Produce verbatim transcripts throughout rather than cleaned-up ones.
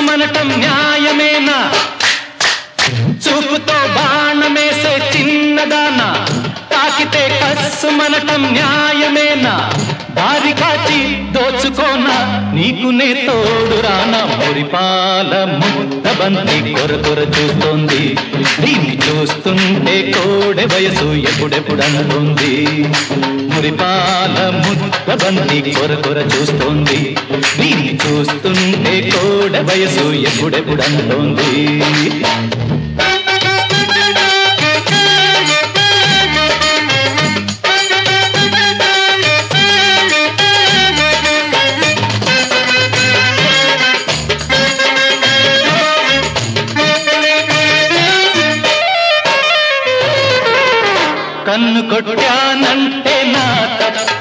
కస్సుమనటం న్యాయమేనా? చూపుతో బాణమేసే చిన్నదానా, తాకితే కస్సుమనటం న్యాయమేనా? దారి కాచి దోచుకోనా, నీకు నే తోడు రానా? మురిపాల ముద్దబంతి కొర కొర చూస్తోంది, దీన్ని చూస్తుంటే కోడె వయసు ఎప్పుడెప్పుడంటుంది. మురిపాల ముద్దబంతి కొర కొర చూస్తోంది, దీన్ని చూస్తుంటే కోడె వయసు ఎప్పుడెప్పుడంటుంది. కన్ను కొట్టానంటే నా తప్ప,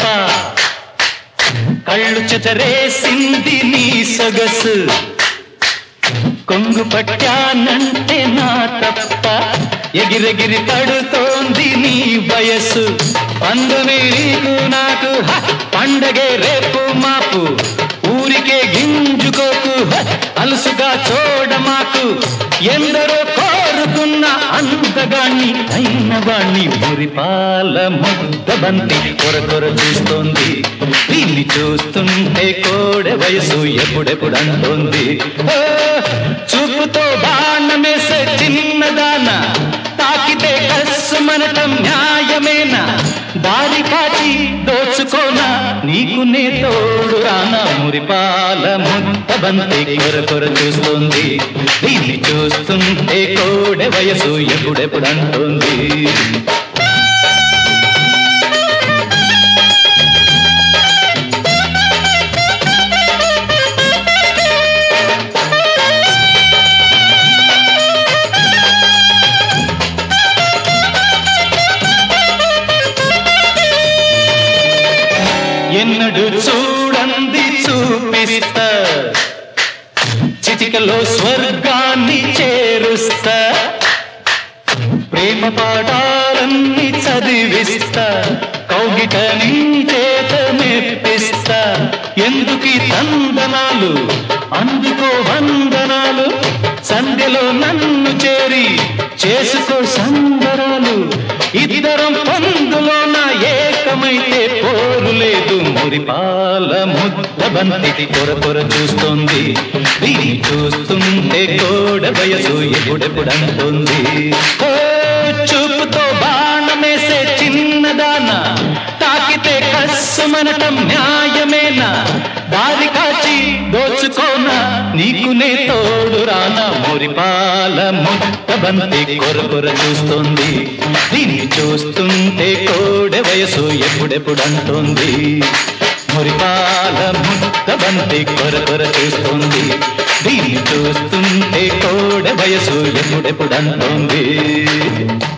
కళ్ళు చెదరేసింది నీ సొగసు. కొంగు పట్టానంటే నా తప్ప, ఎగిరెగిరి పడుతోంది నీ వయస్సు. పండుని నీకు నాకు పండగే రేపు మాపు, ఊరికే గింజుకోకు అలుసుగా చూడమాకు. ఎందరో కోరుకున్న అందగాన్ని అయిన వాణ్ణి మురిపాల ముద్దబంతి కొర కొర చూస్తోంది, దీన్ని చూస్తుంటే కోడె వయసు ఎప్పుడెప్పుడంటోంది. చూపుతో బాణమేసే చిన్నదానా, తాకితే కస్సుమనటం న్యాయమేనా? దారి కాచి దోచుకోనా, నీకు నే తోడు రానా? మురిపాల ముద్దబంతి కొర కొర చూస్తోంది, దీన్ని చూస్తుంటే కోడె వయసు ఎప్పుడెప్పుడంటోంది. ఎన్నడు చూడంది చూపిస్తా, చిటికలో స్వర్గాన్ని చేరుస్తా. ప్రేమ పాఠాలన్నీ చదివిస్తా, కౌగిట నీ చేత మెప్పిస్తా. ఎందుకీ తందనాలు, అందుకో వందనాలు. సంధ్యలో నన్ను చేరి చేసుకో సంబరాలు. ఇద్దరం పొందులోన ఏకమైతే పోరు లేదు. మురిపాల ముద్దబంతి కొర కొర చూస్తోంది, దీన్ని చూస్తుంటే కోడె వయసు ఎప్పుడెప్పుడంటుంది. చూపుతో బాణమేసే చిన్నదానా, తాకితే కస్సుమనటం న్యాయమేనా? దారి కాచి దోచుకోనా, నీకు నే తోడు రానా? మురిపాల ముద్దబంతి కొర కొర చూస్తోంది, దీన్ని చూస్తుంటే కోడె వయసు ఎప్పుడెప్పుడంటోంది. మురిపాల ముద్దబంతి కొర కొర చూస్తోంది, దీన్ని చూస్తుంటే కోడె వయసు ఎప్పుడెప్పుడంటోంది.